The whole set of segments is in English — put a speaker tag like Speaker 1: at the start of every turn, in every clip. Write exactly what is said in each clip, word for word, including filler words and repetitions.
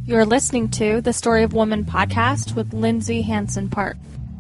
Speaker 1: You're listening to the Story of Woman podcast with Lindsay Hansen Park.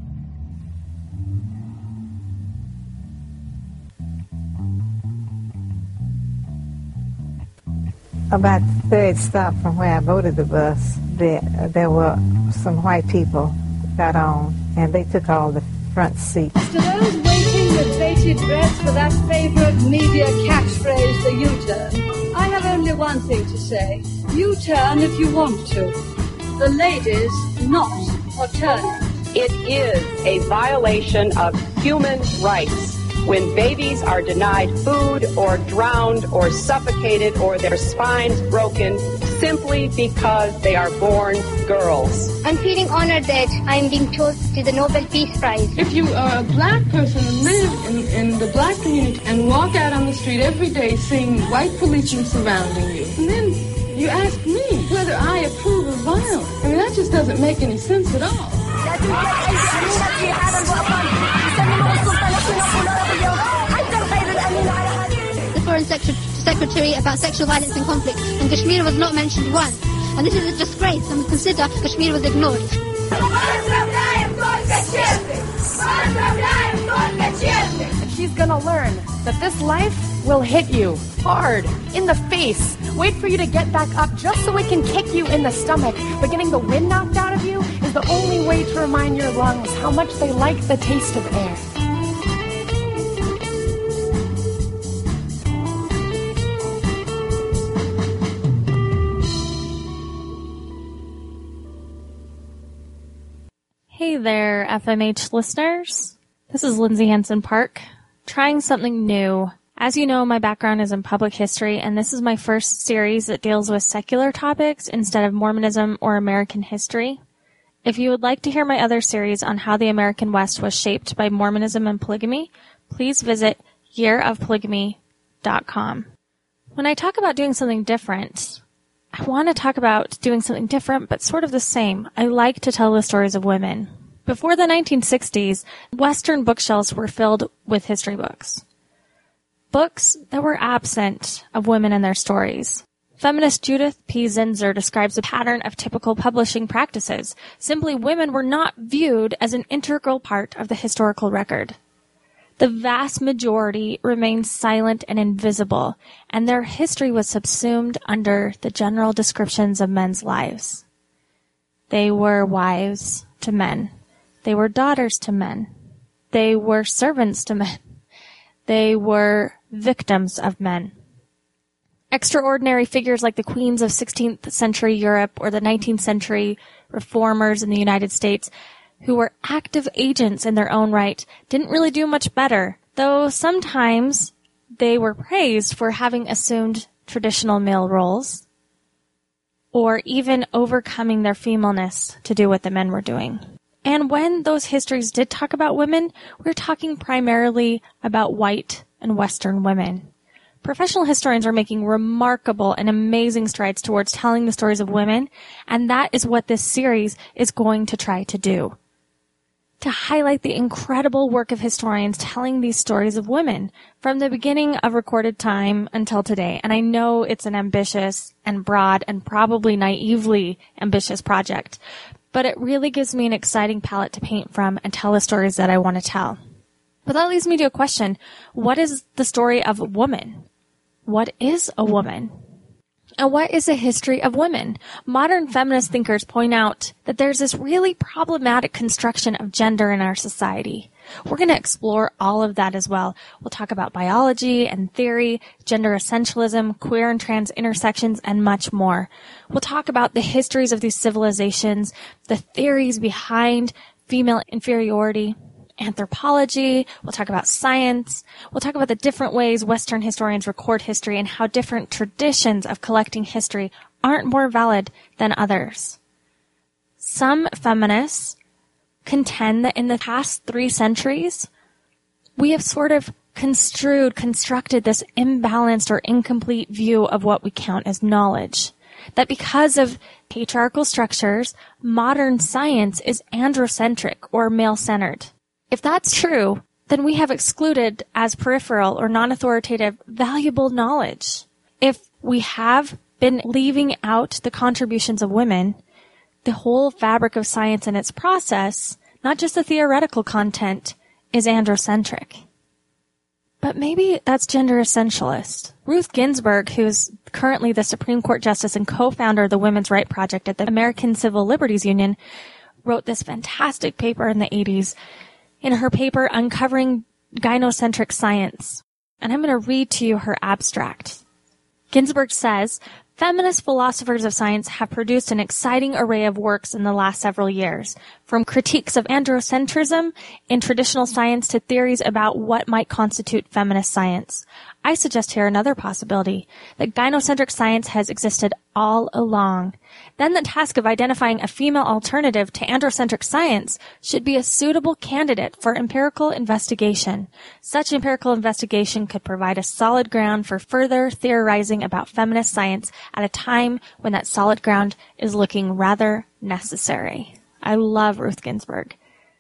Speaker 2: About the third stop from where I boarded the bus, there, there were some white people got on, and they took all the front seats.
Speaker 3: To those waiting with bated breath for that favorite media catchphrase, the U-turn, I have only one thing to say. U-turn if you want to. The ladies not for turning.
Speaker 4: It is a violation of human rights when babies are denied food or drowned or suffocated or their spines broken simply because they are born girls.
Speaker 5: I'm feeling honored that I'm being chosen to the Nobel Peace Prize.
Speaker 6: If you are a black person and live in, in the black community and walk out on the street every day seeing white policemen surrounding you, and then you ask me whether I approve of violence, I mean, that just doesn't make any sense at all.
Speaker 5: The Foreign Secretary, Secretary about sexual violence and conflict, and Kashmir was not mentioned once. And this is a disgrace, and we consider Kashmir was ignored.
Speaker 7: She's gonna learn that this life will hit you hard in the face. Wait for you to get back up just so it can kick you in the stomach. But getting the wind knocked out of you is the only way to remind your lungs how much they like the taste of air.
Speaker 1: Hey there, F M H listeners. This is Lindsay Hansen Park, trying something new. As you know, my background is in public history, and this is my first series that deals with secular topics instead of Mormonism or American history. If you would like to hear my other series on how the American West was shaped by Mormonism and polygamy, please visit year of polygamy dot com. When I talk about doing something different, I want to talk about doing something different, but sort of the same. I like to tell the stories of women. Before the nineteen sixties, Western bookshelves were filled with history books. Books that were absent of women and their stories. Feminist Judith P. Zinsser describes a pattern of typical publishing practices. Simply, women were not viewed as an integral part of the historical record. The vast majority remained silent and invisible, and their history was subsumed under the general descriptions of men's lives. They were wives to men. They were daughters to men. They were servants to men. They were victims of men. Extraordinary figures like the queens of sixteenth century Europe or the nineteenth century reformers in the United States, who were active agents in their own right, didn't really do much better, though sometimes they were praised for having assumed traditional male roles or even overcoming their femaleness to do what the men were doing. And when those histories did talk about women, we're talking primarily about white and Western women. Professional historians are making remarkable and amazing strides towards telling the stories of women, and that is what this series is going to try to do. To highlight the incredible work of historians telling these stories of women from the beginning of recorded time until today. And I know it's an ambitious and broad and probably naively ambitious project, but it really gives me an exciting palette to paint from and tell the stories that I want to tell. But that leads me to a question. What is the story of a woman? What is a woman? And what is the history of women? Modern feminist thinkers point out that there's this really problematic construction of gender in our society. We're going to explore all of that as well. We'll talk about biology and theory, gender essentialism, queer and trans intersections, and much more. We'll talk about the histories of these civilizations, the theories behind female inferiority, anthropology. We'll talk about science. We'll talk about the different ways Western historians record history and how different traditions of collecting history aren't more valid than others. Some feminists contend that in the past three centuries, we have sort of construed, constructed this imbalanced or incomplete view of what we count as knowledge. That because of patriarchal structures, modern science is androcentric or male-centered. If that's true, then we have excluded as peripheral or non-authoritative valuable knowledge. If we have been leaving out the contributions of women, the whole fabric of science and its process, not just the theoretical content, is androcentric. But maybe that's gender essentialist. Ruth Ginsburg, who is currently the Supreme Court Justice and co-founder of the Women's Right Project at the American Civil Liberties Union, wrote this fantastic paper in the eighties. In her paper, Uncovering Gynocentric Science. And I'm going to read to you her abstract. Ginsburg says, feminist philosophers of science have produced an exciting array of works in the last several years, from critiques of androcentrism in traditional science to theories about what might constitute feminist science. I suggest here another possibility, that gynocentric science has existed all along. Then the task of identifying a female alternative to androcentric science should be a suitable candidate for empirical investigation. Such empirical investigation could provide a solid ground for further theorizing about feminist science at a time when that solid ground is looking rather necessary. I love Ruth Ginsburg.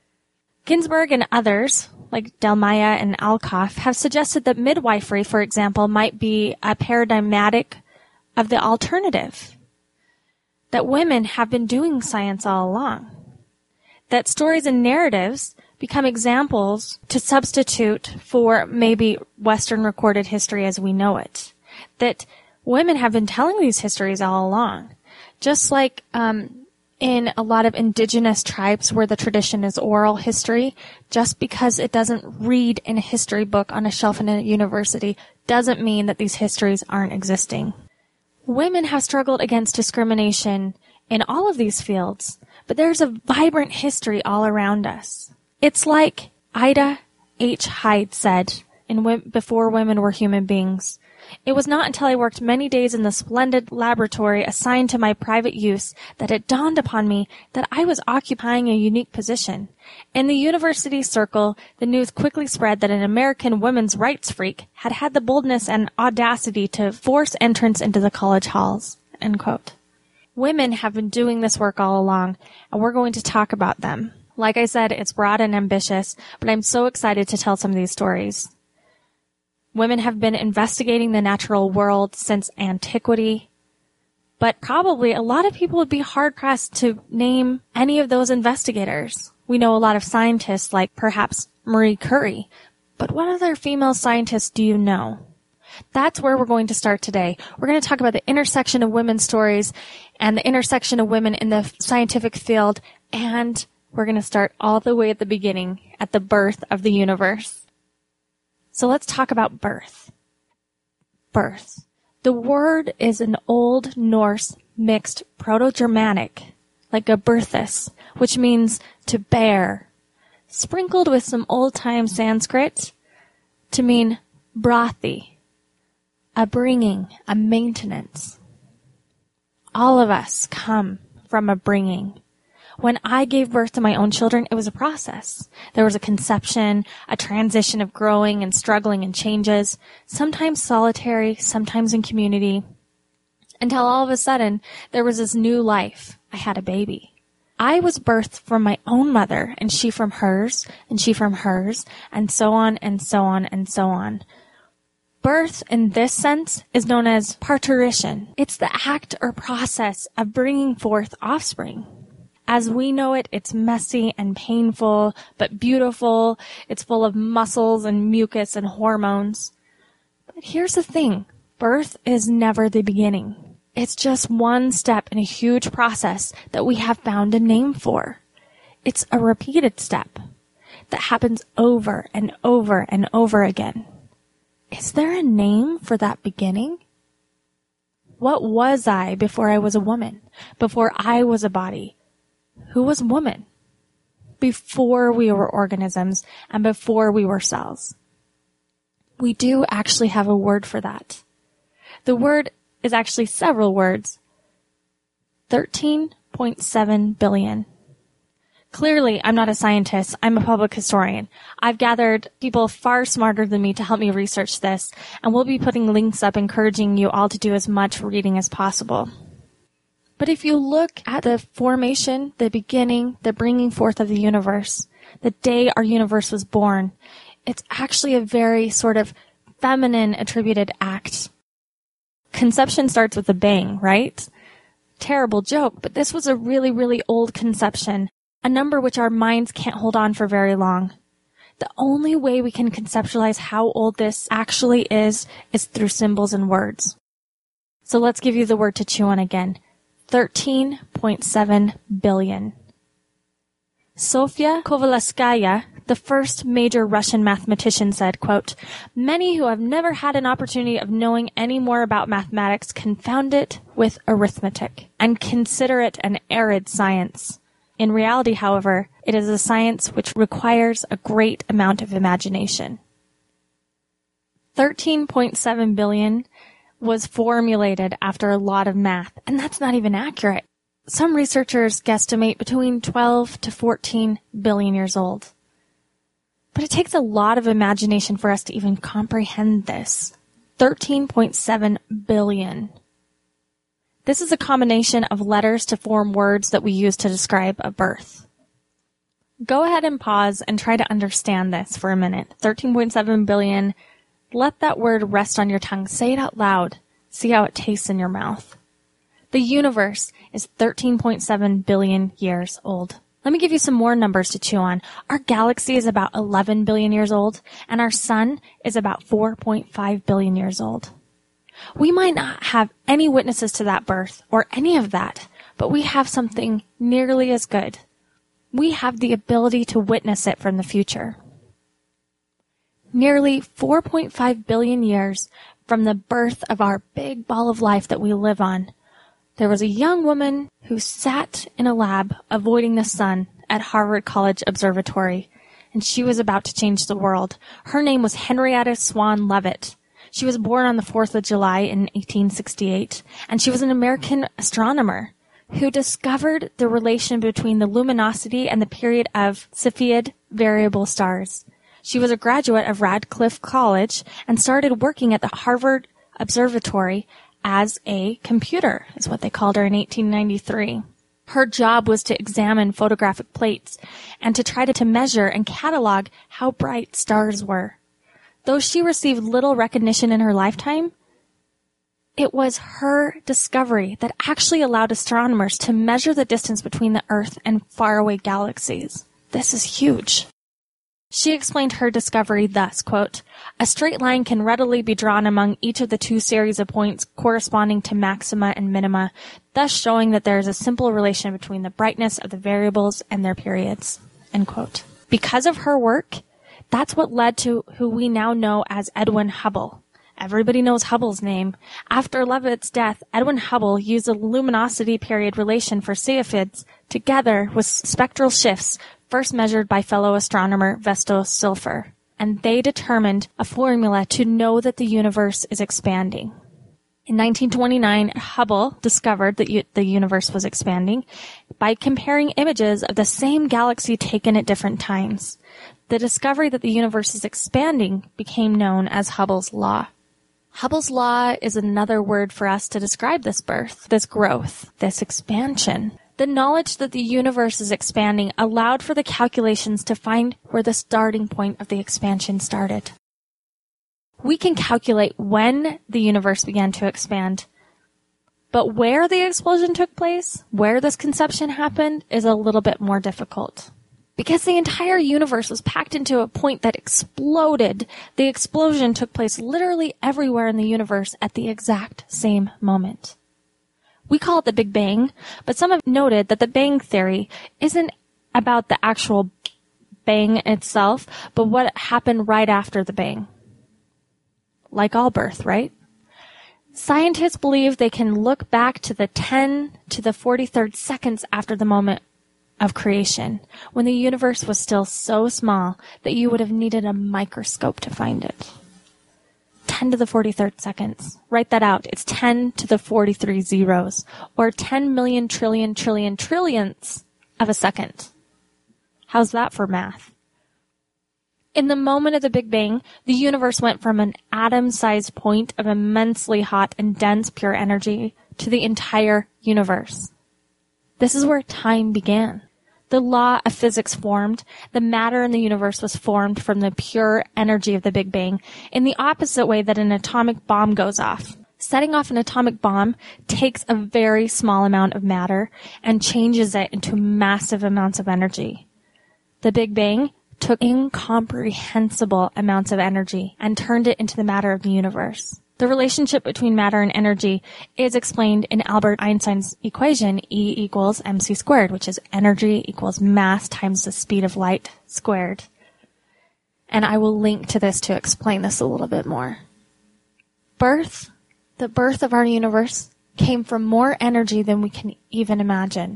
Speaker 1: Ginsburg and others, like Delmaya and Alcoff, have suggested that midwifery, for example, might be a paradigmatic of the alternative. That women have been doing science all along. That stories and narratives become examples to substitute for maybe Western recorded history as we know it. That women have been telling these histories all along. Just like um, in a lot of indigenous tribes where the tradition is oral history, just because it doesn't read in a history book on a shelf in a university doesn't mean that these histories aren't existing. Women have struggled against discrimination in all of these fields, but there's a vibrant history all around us. It's like Ida H. Hyde said in Before Women Were Human Beings. It was not until I worked many days in the splendid laboratory assigned to my private use that it dawned upon me that I was occupying a unique position. In the university circle, the news quickly spread that an American women's rights freak had had the boldness and audacity to force entrance into the college halls. End quote. Women have been doing this work all along, and we're going to talk about them. Like I said, it's broad and ambitious, but I'm so excited to tell some of these stories. Women have been investigating the natural world since antiquity, but probably a lot of people would be hard-pressed to name any of those investigators. We know a lot of scientists like perhaps Marie Curie, but what other female scientists do you know? That's where we're going to start today. We're going to talk about the intersection of women's stories and the intersection of women in the scientific field, and we're going to start all the way at the beginning, at the birth of the universe. So let's talk about birth. Birth. The word is an Old Norse mixed Proto-Germanic, like Geburthus, which means to bear, sprinkled with some old-time Sanskrit to mean brathi, a bringing, a maintenance. All of us come from a bringing. When I gave birth to my own children, it was a process. There was a conception, a transition of growing and struggling and changes, sometimes solitary, sometimes in community, until all of a sudden there was this new life. I had a baby. I was birthed from my own mother, and she from hers, and she from hers, and so on and so on and so on. Birth, in this sense, is known as parturition. It's the act or process of bringing forth offspring. As we know it, it's messy and painful, but beautiful. It's full of muscles and mucus and hormones. But here's the thing. Birth is never the beginning. It's just one step in a huge process that we have found a name for. It's a repeated step that happens over and over and over again. Is there a name for that beginning? What was I before I was a woman? Before I was a body? Who was woman? Before we were organisms and before we were cells. We do actually have a word for that. The word is actually several words. thirteen point seven billion. Clearly, I'm not a scientist. I'm a public historian. I've gathered people far smarter than me to help me research this, and we'll be putting links up encouraging you all to do as much reading as possible. But if you look at the formation, the beginning, the bringing forth of the universe, the day our universe was born, it's actually a very sort of feminine attributed act. conception starts with a bang, right? Terrible joke, but this was a really, really old conception, a number which our minds can't hold on for very long. The only way we can conceptualize how old this actually is is through symbols and words. So let's give you the word to chew on again. thirteen point seven billion. Sofia Kovalevskaya, the first major Russian mathematician, said, quote, "Many who have never had an opportunity of knowing any more about mathematics confound it with arithmetic and consider it an arid science. In reality, however, it is a science which requires a great amount of imagination." thirteen point seven billion was formulated after a lot of math, and that's not even accurate. Some researchers guesstimate between twelve to fourteen billion years old. But it takes a lot of imagination for us to even comprehend this. thirteen point seven billion. This is a combination of letters to form words that we use to describe a birth. Go ahead and pause and try to understand this for a minute. thirteen point seven billion. Let that word rest on your tongue. Say it out loud. See how it tastes in your mouth. The universe is thirteen point seven billion years old. Let me give you some more numbers to chew on. Our galaxy is about eleven billion years old, and our sun is about four point five billion years old. We might not have any witnesses to that birth or any of that, but we have something nearly as good. We have the ability to witness it from the future. Nearly four point five billion years from the birth of our big ball of life that we live on, there was a young woman who sat in a lab avoiding the sun at Harvard College Observatory, and she was about to change the world. Her name was Henrietta Swan Leavitt. She was born on the fourth of July in eighteen sixty-eight, and she was an American astronomer who discovered the relation between the luminosity and the period of Cepheid variable stars. She was a graduate of Radcliffe College and started working at the Harvard Observatory as a computer, is what they called her in eighteen ninety-three. Her job was to examine photographic plates and to try to, to measure and catalog how bright stars were. Though she received little recognition in her lifetime, it was her discovery that actually allowed astronomers to measure the distance between the Earth and faraway galaxies. This is huge. She explained her discovery thus, quote, "A straight line can readily be drawn among each of the two series of points corresponding to maxima and minima, thus showing that there is a simple relation between the brightness of the variables and their periods," end quote. Because of her work, that's what led to who we now know as Edwin Hubble. Everybody knows Hubble's name. After Leavitt's death, Edwin Hubble used the luminosity period relation for Cepheids together with spectral shifts first measured by fellow astronomer Vesto Slipher, and they determined a formula to know that the universe is expanding. In nineteen twenty-nine, Hubble discovered that u- the universe was expanding by comparing images of the same galaxy taken at different times. The discovery that the universe is expanding became known as Hubble's law. Hubble's law is another word for us to describe this birth, this growth, this expansion. The knowledge that the universe is expanding allowed for the calculations to find where the starting point of the expansion started. We can calculate when the universe began to expand, but where the explosion took place, where this conception happened, is a little bit more difficult. Because the entire universe was packed into a point that exploded, the explosion took place literally everywhere in the universe at the exact same moment. We call it the Big Bang, but some have noted that the Bang theory isn't about the actual bang itself, but what happened right after the bang. Like all birth, right? Scientists believe they can look back to the ten to the forty-third seconds after the moment of creation, when the universe was still so small that you would have needed a microscope to find it. ten to the forty-third seconds. Write that out. It's ten to the forty-three zeros, or ten million trillion trillion trillionths of a second. How's that for math? In the moment of the Big Bang, the universe went from an atom-sized point of immensely hot and dense pure energy to the entire universe. This is where time began. The law of physics formed. The matter in the universe was formed from the pure energy of the Big Bang in the opposite way that an atomic bomb goes off. Setting off an atomic bomb takes a very small amount of matter and changes it into massive amounts of energy. The Big Bang took incomprehensible amounts of energy and turned it into the matter of the universe. The relationship between matter and energy is explained in Albert Einstein's equation, E equals mc squared, which is energy equals mass times the speed of light squared. And I will link to this to explain this a little bit more. Birth, the birth of our universe, came from more energy than we can even imagine.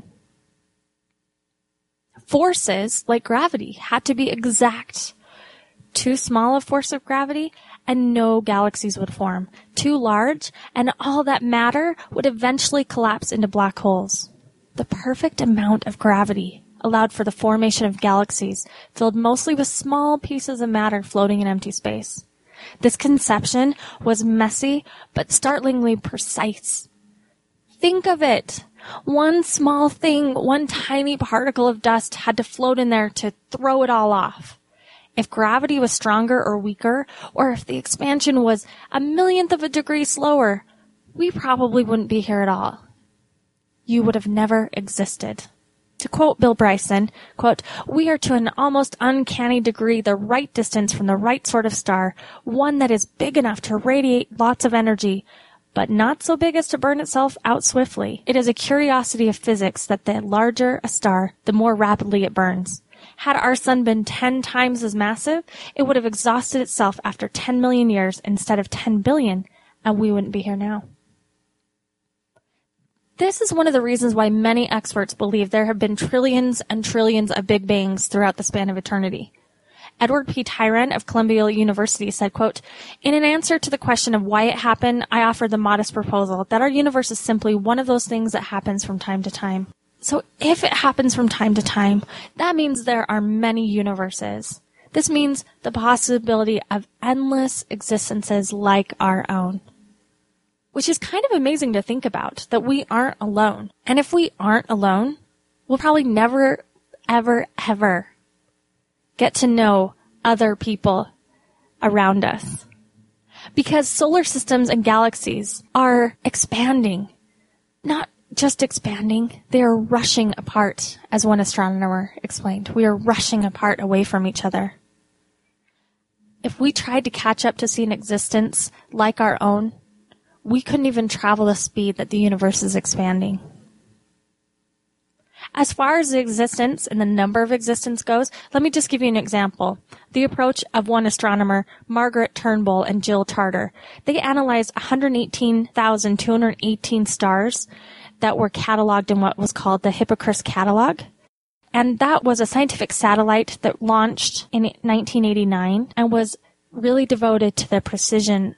Speaker 1: Forces, like gravity, had to be exact. Too small a force of gravity, and no galaxies would form. Too large, and all that matter would eventually collapse into black holes. The perfect amount of gravity allowed for the formation of galaxies filled mostly with small pieces of matter floating in empty space. This conception was messy, but startlingly precise. Think of it. One small thing, one tiny particle of dust had to float in there to throw it all off. If gravity was stronger or weaker, or if the expansion was a millionth of a degree slower, we probably wouldn't be here at all. You would have never existed. To quote Bill Bryson, quote, "We are to an almost uncanny degree the right distance from the right sort of star, one that is big enough to radiate lots of energy, but not so big as to burn itself out swiftly. It is a curiosity of physics that the larger a star, the more rapidly it burns. Had our sun been ten times as massive, it would have exhausted itself after ten million years instead of ten billion, and we wouldn't be here now." This is one of the reasons why many experts believe there have been trillions and trillions of Big Bangs throughout the span of eternity. Edward P. Tyron of Columbia University said, quote, "In an answer to the question of why it happened, I offer the modest proposal that our universe is simply one of those things that happens from time to time. So if it happens from time to time, that means there are many universes. This means the possibility of endless existences like our own." Which is kind of amazing to think about, that we aren't alone. And if we aren't alone, we'll probably never, ever, ever get to know other people around us. Because solar systems and galaxies are expanding. Not just expanding, they are rushing apart, as one astronomer explained. We are rushing apart away from each other. If we tried to catch up to see an existence like our own, we couldn't even travel the speed that the universe is expanding. As far as the existence and the number of existence goes, let me just give you an example. The approach of one astronomer, Margaret Turnbull and Jill Tarter. They analyzed one hundred eighteen thousand two hundred eighteen stars that were cataloged in what was called the Hipparcos Catalog. And that was a scientific satellite that launched in nineteen eighty-nine and was really devoted to the precision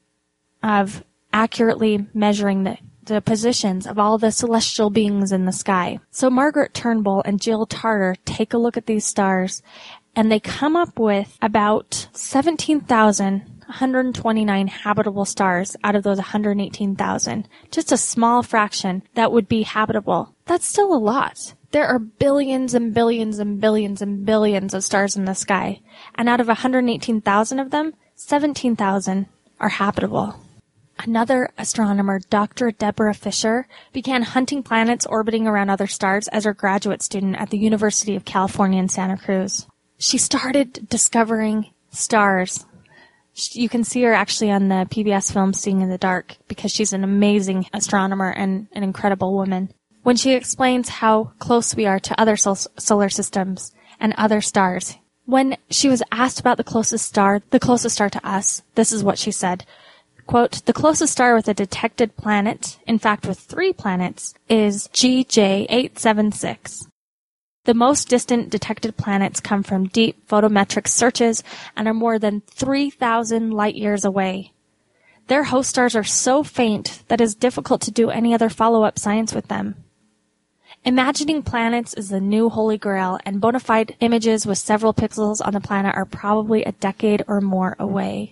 Speaker 1: of accurately measuring the, the positions of all the celestial beings in the sky. So Margaret Turnbull and Jill Tarter take a look at these stars, and they come up with about seventeen thousand one hundred twenty-nine habitable stars out of those one hundred eighteen thousand. Just a small fraction that would be habitable. That's still a lot. There are billions and billions and billions and billions of stars in the sky, and out of one hundred eighteen thousand of them, seventeen thousand are habitable. Another astronomer, Doctor Deborah Fisher, began hunting planets orbiting around other stars as her graduate student at the University of California in Santa Cruz. She started discovering stars. You can see her actually on the P B S film Seeing in the Dark because she's an amazing astronomer and an incredible woman. When she explains how close we are to other sol- solar systems and other stars. When she was asked about the closest star, the closest star to us, this is what she said. Quote, "The closest star with a detected planet, in fact with three planets, is G J eight seven six. The most distant detected planets come from deep photometric searches and are more than three thousand light years away. Their host stars are so faint that it is difficult to do any other follow-up science with them. Imagining planets is the new holy grail, and bona fide images with several pixels on the planet are probably a decade or more away."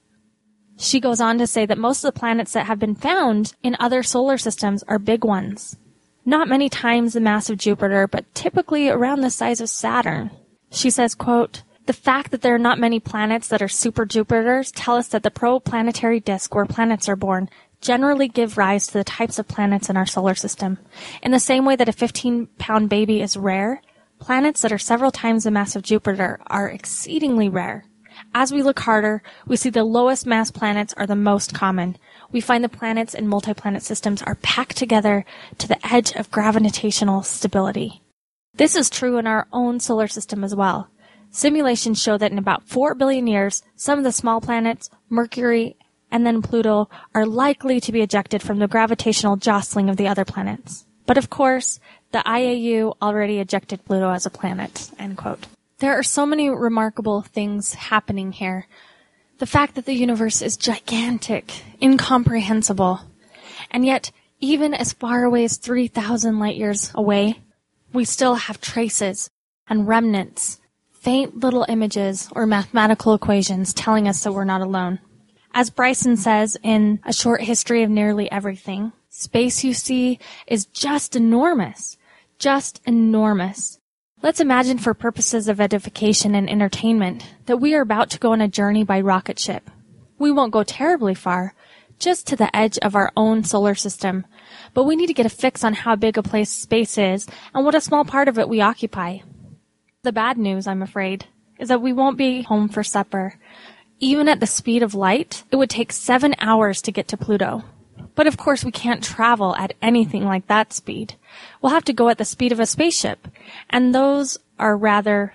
Speaker 1: She goes on to say that most of the planets that have been found in other solar systems are big ones. Not many times the mass of Jupiter, but typically around the size of Saturn. She says, quote, "The fact that there are not many planets that are super Jupiters tell us that the protoplanetary disk where planets are born generally give rise to the types of planets in our solar system. In the same way that a fifteen-pound baby is rare, planets that are several times the mass of Jupiter are exceedingly rare. As we look harder, we see the lowest mass planets are the most common. We find the planets in multi-planet systems are packed together to the edge of gravitational stability. This is true in our own solar system as well. Simulations show that in about four billion years, some of the small planets, Mercury, and then Pluto, are likely to be ejected from the gravitational jostling of the other planets. But of course, the I A U already ejected Pluto as a planet, end quote. There are so many remarkable things happening here. The fact that the universe is gigantic, incomprehensible, and yet, even as far away as three thousand light years away, we still have traces and remnants, faint little images or mathematical equations telling us that we're not alone. As Bryson says in A Short History of Nearly Everything, space, you see, is just enormous. Just enormous. Let's imagine, for purposes of edification and entertainment, that we are about to go on a journey by rocket ship. We won't go terribly far, just to the edge of our own solar system, but we need to get a fix on how big a place space is and what a small part of it we occupy. The bad news, I'm afraid, is that we won't be home for supper. Even at the speed of light, it would take seven hours to get to Pluto. But of course we can't travel at anything like that speed. We'll have to go at the speed of a spaceship, and those are rather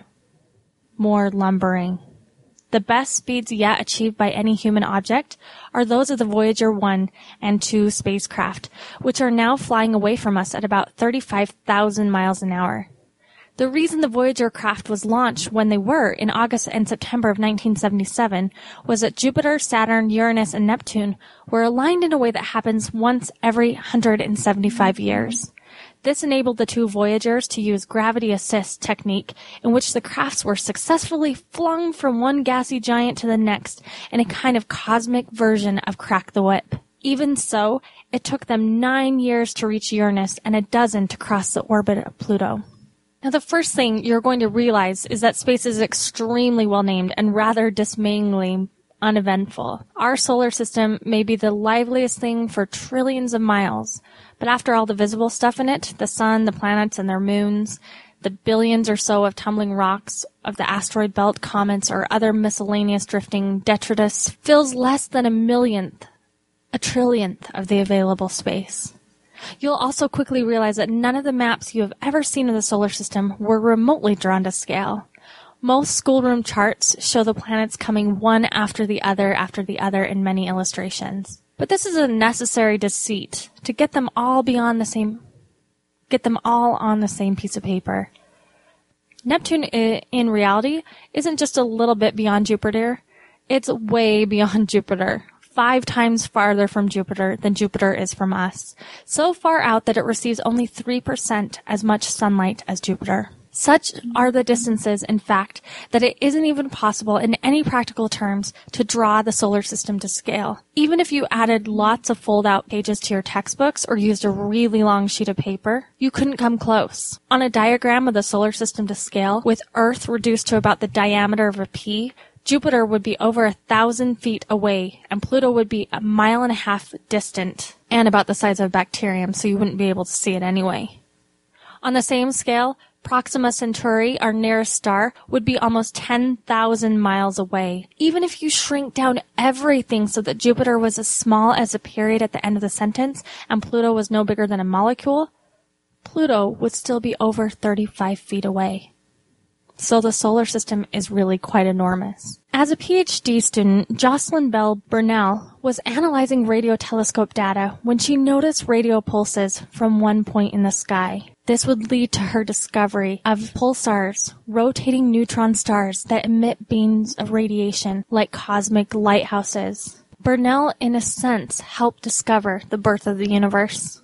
Speaker 1: more lumbering. The best speeds yet achieved by any human object are those of the Voyager one and two spacecraft, which are now flying away from us at about thirty-five thousand miles an hour. The reason the Voyager craft was launched when they were in August and September of nineteen seventy-seven was that Jupiter, Saturn, Uranus, and Neptune were aligned in a way that happens once every one hundred seventy-five years. This enabled the two Voyagers to use gravity assist technique, in which the crafts were successfully flung from one gassy giant to the next in a kind of cosmic version of Crack the Whip. Even so, it took them nine years to reach Uranus and a dozen to cross the orbit of Pluto. Now, the first thing you're going to realize is that space is extremely well named and rather dismayingly uneventful. Our solar system may be the liveliest thing for trillions of miles, but after all the visible stuff in it, the sun, the planets and their moons, the billions or so of tumbling rocks of the asteroid belt, comets, or other miscellaneous drifting detritus, fills less than a millionth, a trillionth of the available space. You'll also quickly realize that none of the maps you have ever seen of the solar system were remotely drawn to scale. Most schoolroom charts show the planets coming one after the other after the other in many illustrations. But this is a necessary deceit to get them all beyond the same, get them all on the same piece of paper. Neptune, in reality, isn't just a little bit beyond Jupiter. It's way beyond Jupiter. Five times farther from Jupiter than Jupiter is from us, so far out that it receives only three percent as much sunlight as Jupiter. Such are the distances, in fact, that it isn't even possible in any practical terms to draw the solar system to scale. Even if you added lots of fold-out pages to your textbooks or used a really long sheet of paper, you couldn't come close. On a diagram of the solar system to scale, with Earth reduced to about the diameter of a pea, Jupiter would be over a thousand feet away, and Pluto would be a mile and a half distant, and about the size of a bacterium, so you wouldn't be able to see it anyway. On the same scale, Proxima Centauri, our nearest star, would be almost ten thousand miles away. Even if you shrink down everything so that Jupiter was as small as a period at the end of the sentence, and Pluto was no bigger than a molecule, Pluto would still be over thirty-five feet away. So the solar system is really quite enormous. As a PhD student, Jocelyn Bell Burnell was analyzing radio telescope data when she noticed radio pulses from one point in the sky. This would lead to her discovery of pulsars, rotating neutron stars that emit beams of radiation like cosmic lighthouses. Burnell, in a sense, helped discover the birth of the universe.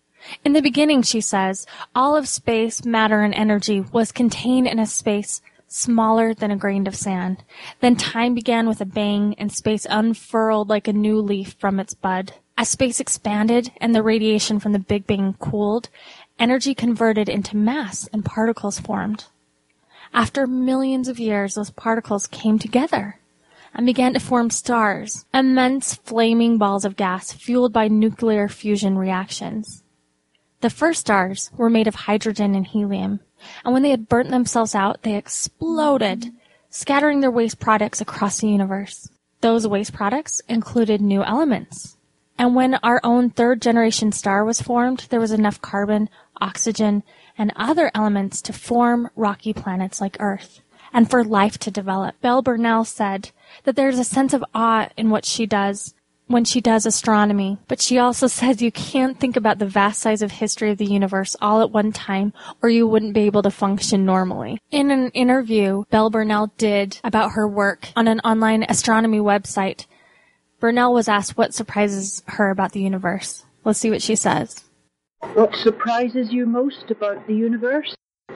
Speaker 1: In the beginning, she says, all of space, matter, and energy was contained in a space smaller than a grain of sand. Then time began with a bang, and space unfurled like a new leaf from its bud. As space expanded and the radiation from the Big Bang cooled, energy converted into mass and particles formed. After millions of years, those particles came together. and began to form stars, immense flaming balls of gas fueled by nuclear fusion reactions. The first stars were made of hydrogen and helium, and when they had burnt themselves out, they exploded, scattering their waste products across the universe. Those waste products included new elements. And when our own third-generation star was formed, there was enough carbon, oxygen, and other elements to form rocky planets like Earth, and for life to develop. Belle Burnell said that there's a sense of awe in what she does when she does astronomy, but she also says you can't think about the vast size of history of the universe all at one time, or you wouldn't be able to function normally. In an interview Belle Burnell did about her work on an online astronomy website, Burnell was asked what surprises her about the universe. Let's see what she says.
Speaker 8: What surprises you most about the universe?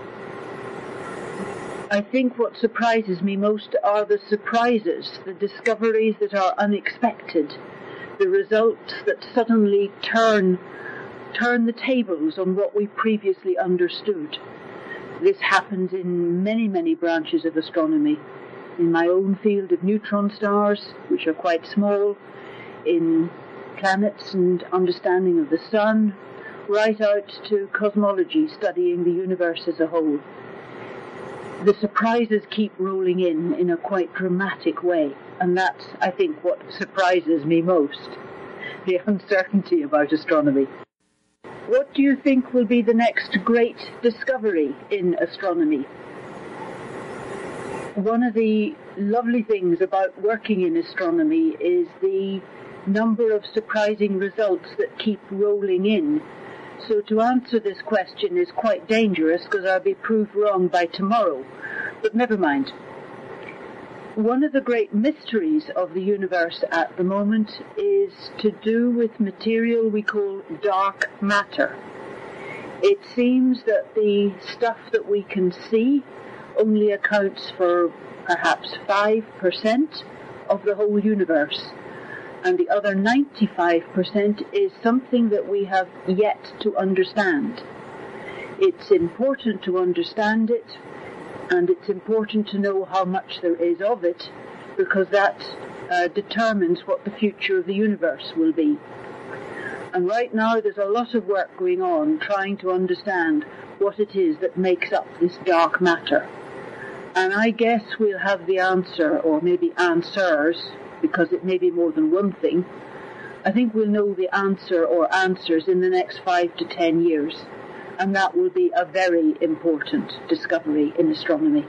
Speaker 8: I think what surprises me most are the surprises, the discoveries that are unexpected, the results that suddenly turn, turn the tables on what we previously understood. This happens in many, many branches of astronomy. In my own field of neutron stars, which are quite small, in planets and understanding of the sun, right out to cosmology, studying the universe as a whole. The surprises keep rolling in in a quite dramatic way, and that's, I think, what surprises me most, the uncertainty about astronomy. What do you think will be the next great discovery in astronomy? One of the lovely things about working in astronomy is the number of surprising results that keep rolling in. So to answer this question is quite dangerous because I'll be proved wrong by tomorrow. But never mind. One of the great mysteries of the universe at the moment is to do with material we call dark matter. It seems that the stuff that we can see only accounts for perhaps five percent of the whole universe. And the other ninety-five percent is something that we have yet to understand. It's important to understand it, and it's important to know how much there is of it, because that uh, determines what the future of the universe will be. And right now there's a lot of work going on trying to understand what it is that makes up this dark matter. And I guess we'll have the answer, or maybe answers, because it may be more than one thing. I think we'll know the answer or answers in the next five to ten years, and that will be a very important discovery in astronomy.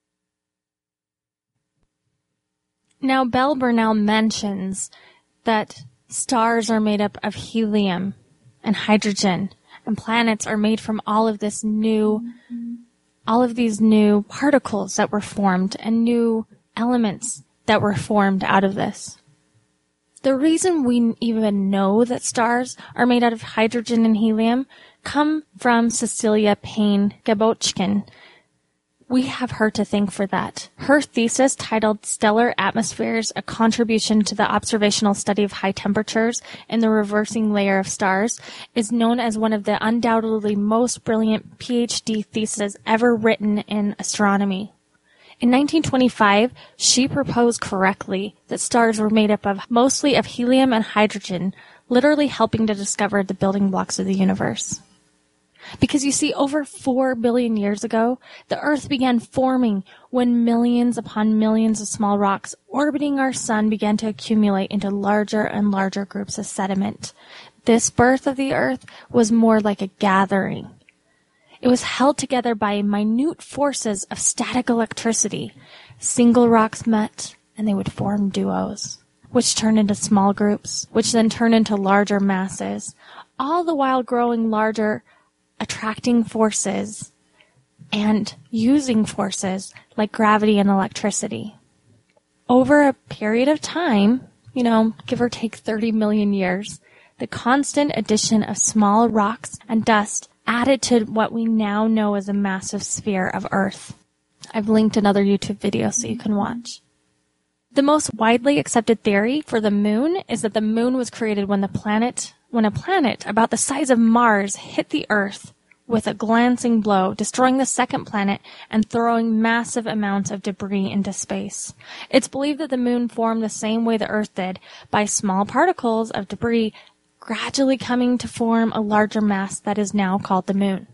Speaker 1: Now, Belle Burnell mentions that stars are made up of helium and hydrogen, and planets are made from all of this new, mm-hmm. all of these new particles that were formed and new elements that were formed out of this. The reason we even know that stars are made out of hydrogen and helium come from Cecilia Payne-Gaposchkin. We have her to thank for that. Her thesis, titled Stellar Atmospheres, A Contribution to the Observational Study of High Temperatures in the Reversing Layer of Stars, is known as one of the undoubtedly most brilliant PhD theses ever written in astronomy. In nineteen twenty-five, she proposed correctly that stars were made up of mostly of helium and hydrogen, literally helping to discover the building blocks of the universe. Because you see, over four billion years ago, the Earth began forming when millions upon millions of small rocks orbiting our sun began to accumulate into larger and larger groups of sediment. This birth of the Earth was more like a gathering. It was held together by minute forces of static electricity. Single rocks met, and they would form duos, which turned into small groups, which then turned into larger masses, all the while growing larger, attracting forces and using forces like gravity and electricity. Over a period of time, you know, give or take thirty million years, the constant addition of small rocks and dust added to what we now know as a massive sphere of Earth. I've linked another YouTube video so you can watch. The most widely accepted theory for the moon is that the moon was created when the planet, when a planet about the size of Mars hit the Earth with a glancing blow, destroying the second planet and throwing massive amounts of debris into space. It's believed that the moon formed the same way the Earth did, by small particles of debris gradually coming to form a larger mass that is now called the moon.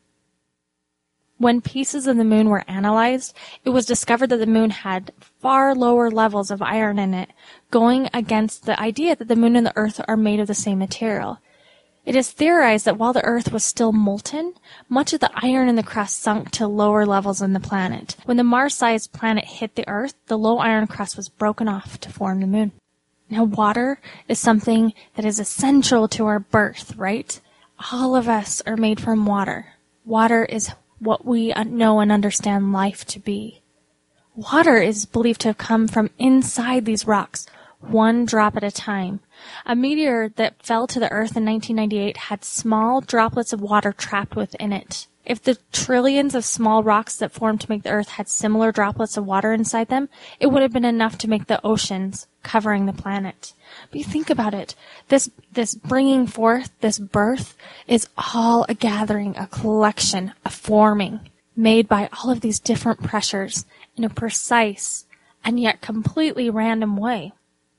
Speaker 1: When pieces of the moon were analyzed, it was discovered that the moon had far lower levels of iron in it, going against the idea that the moon and the Earth are made of the same material. It is theorized that while the Earth was still molten, much of the iron in the crust sunk to lower levels in the planet. When the Mars-sized planet hit the Earth, the low iron crust was broken off to form the moon. Now, water is something that is essential to our birth, right? All of us are made from water. Water is what we know and understand life to be. Water is believed to have come from inside these rocks, one drop at a time. A meteor that fell to the Earth in nineteen ninety-eight had small droplets of water trapped within it. If the trillions of small rocks that formed to make the Earth had similar droplets of water inside them, it would have been enough to make the oceans covering the planet. But you think about it. This, this bringing forth, this birth, is all a gathering, a collection, a forming, made by all of these different pressures in a precise and yet completely random way.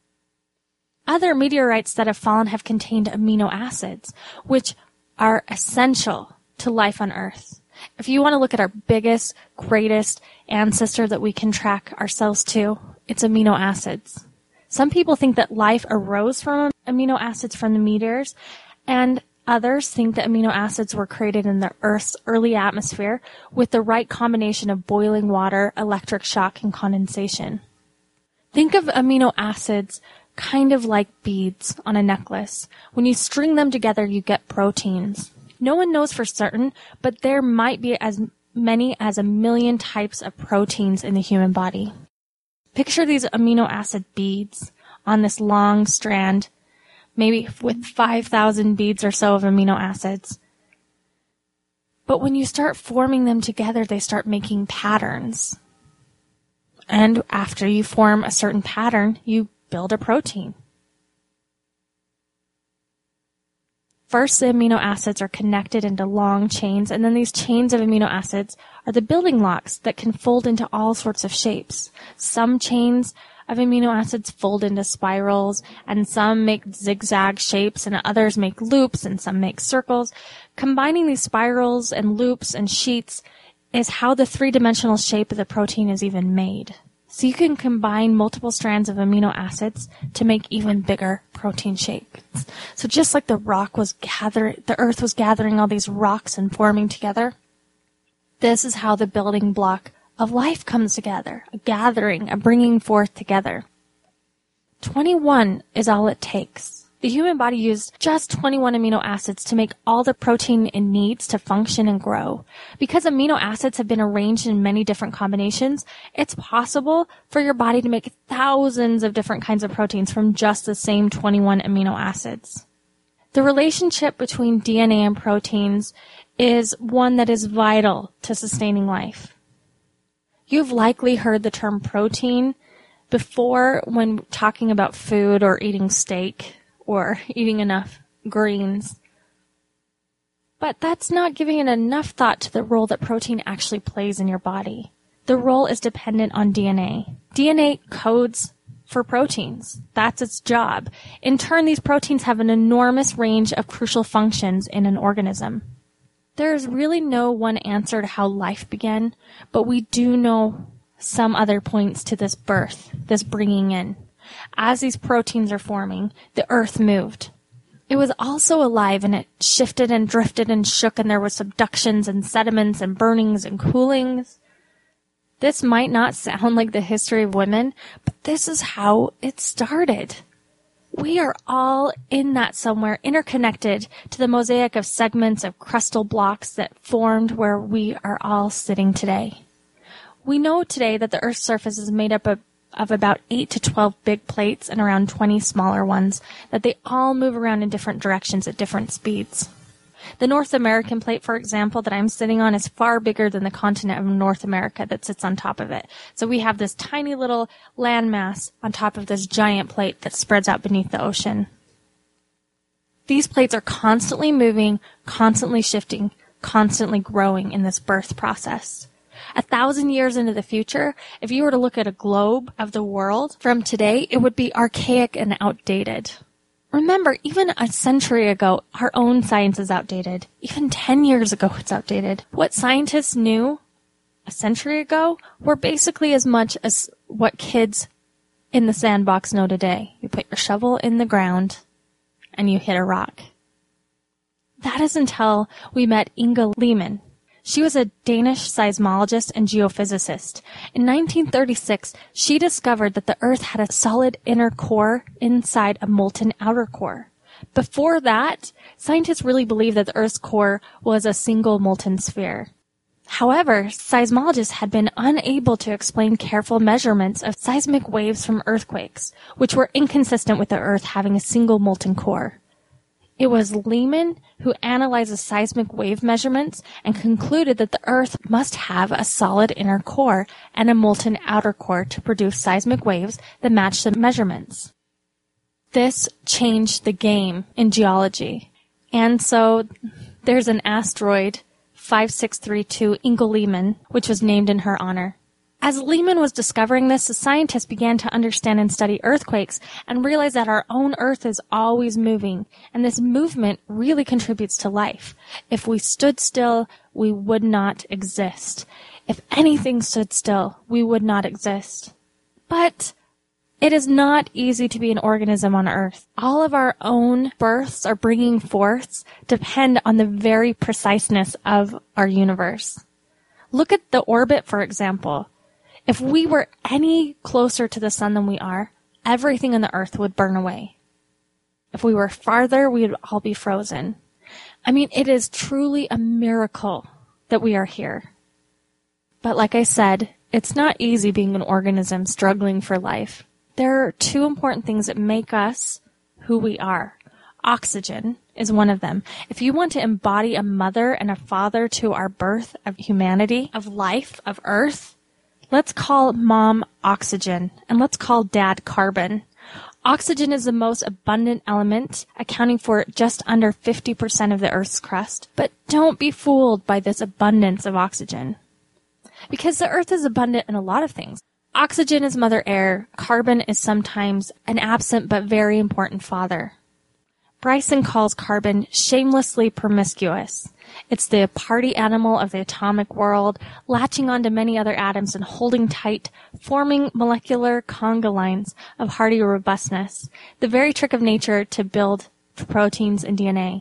Speaker 1: Other meteorites that have fallen have contained amino acids, which are essential to life on Earth. If you want to look at our biggest, greatest ancestor that we can track ourselves to, it's amino acids. Some people think that life arose from amino acids from the meteors, and others think that amino acids were created in the Earth's early atmosphere with the right combination of boiling water, electric shock, and condensation. Think of amino acids kind of like beads on a necklace. When you string them together, you get proteins. No one knows for certain, but there might be as many as a million types of proteins in the human body. Picture these amino acid beads on this long strand, maybe with five thousand beads or so of amino acids. But when you start forming them together, they start making patterns. And after you form a certain pattern, you build a protein. First, the amino acids are connected into long chains, and then these chains of amino acids are the building blocks that can fold into all sorts of shapes. Some chains of amino acids fold into spirals, and some make zigzag shapes, and others make loops, and some make circles. Combining these spirals and loops and sheets is how the three-dimensional shape of the protein is even made. So you can combine multiple strands of amino acids to make even bigger protein shapes. So just like the rock was gathering, the earth was gathering all these rocks and forming together, this is how the building block of life comes together. A gathering, a bringing forth together. twenty-one is all it takes. The human body used just twenty-one amino acids to make all the protein it needs to function and grow. Because amino acids have been arranged in many different combinations, it's possible for your body to make thousands of different kinds of proteins from just the same twenty-one amino acids. The relationship between D N A and proteins is one that is vital to sustaining life. You've likely heard the term protein before when talking about food or eating steak or eating enough greens. But that's not giving it enough thought to the role that protein actually plays in your body. The role is dependent on D N A. D N A codes for proteins. That's its job. In turn, these proteins have an enormous range of crucial functions in an organism. There is really no one answer to how life began, but we do know some other points to this birth, this bringing in. As these proteins are forming, the earth moved. It was also alive, and it shifted and drifted and shook, and there were subductions and sediments and burnings and coolings. This might not sound like the history of women, but this is how it started. We are all in that somewhere, interconnected to the mosaic of segments of crustal blocks that formed where we are all sitting today. We know today that the Earth's surface is made up of of about eight to twelve big plates and around twenty smaller ones, that they all move around in different directions at different speeds. The North American plate, for example, that I'm sitting on is far bigger than the continent of North America that sits on top of it. So we have this tiny little landmass on top of this giant plate that spreads out beneath the ocean. These plates are constantly moving, constantly shifting, constantly growing in this birth process. A thousand years into the future, if you were to look at a globe of the world from today, it would be archaic and outdated. Remember, even a century ago, our own science is outdated. Even ten years ago, it's outdated. What scientists knew a century ago were basically as much as what kids in the sandbox know today. You put your shovel in the ground and you hit a rock. That is until we met Inga Lehmann. She was a Danish seismologist and geophysicist. In nineteen thirty-six, she discovered that the Earth had a solid inner core inside a molten outer core. Before that, scientists really believed that the Earth's core was a single molten sphere. However, seismologists had been unable to explain careful measurements of seismic waves from earthquakes, which were inconsistent with the Earth having a single molten core. It was Lehmann who analyzed the seismic wave measurements and concluded that the Earth must have a solid inner core and a molten outer core to produce seismic waves that match the measurements. This changed the game in geology. And so there's an asteroid, five six three two Inga Lehmann, which was named in her honor. As Lehmann was discovering this, the scientists began to understand and study earthquakes and realize that our own Earth is always moving, and this movement really contributes to life. If we stood still, we would not exist. If anything stood still, we would not exist. But it is not easy to be an organism on Earth. All of our own births, our bringing forths, depend on the very preciseness of our universe. Look at the orbit, for example. If we were any closer to the sun than we are, everything on the Earth would burn away. If we were farther, we would all be frozen. I mean, it is truly a miracle that we are here. But like I said, it's not easy being an organism struggling for life. There are two important things that make us who we are. Oxygen is one of them. If you want to embody a mother and a father to our birth of humanity, of life, of Earth, let's call mom oxygen, and let's call dad carbon. Oxygen is the most abundant element, accounting for just under fifty percent of the Earth's crust. But don't be fooled by this abundance of oxygen, because the Earth is abundant in a lot of things. Oxygen is Mother Air. Carbon is sometimes an absent but very important father. Bryson calls carbon shamelessly promiscuous. It's the party animal of the atomic world, latching onto many other atoms and holding tight, forming molecular conga lines of hardy robustness, the very trick of nature to build proteins and D N A.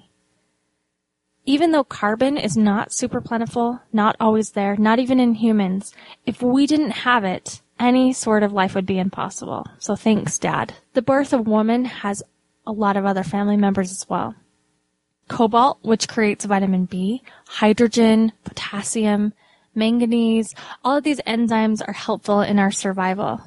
Speaker 1: Even though carbon is not super plentiful, not always there, not even in humans, if we didn't have it, any sort of life would be impossible. So thanks, Dad. The birth of woman has a lot of other family members as well. Cobalt, which creates vitamin B, hydrogen, potassium, manganese, all of these enzymes are helpful in our survival.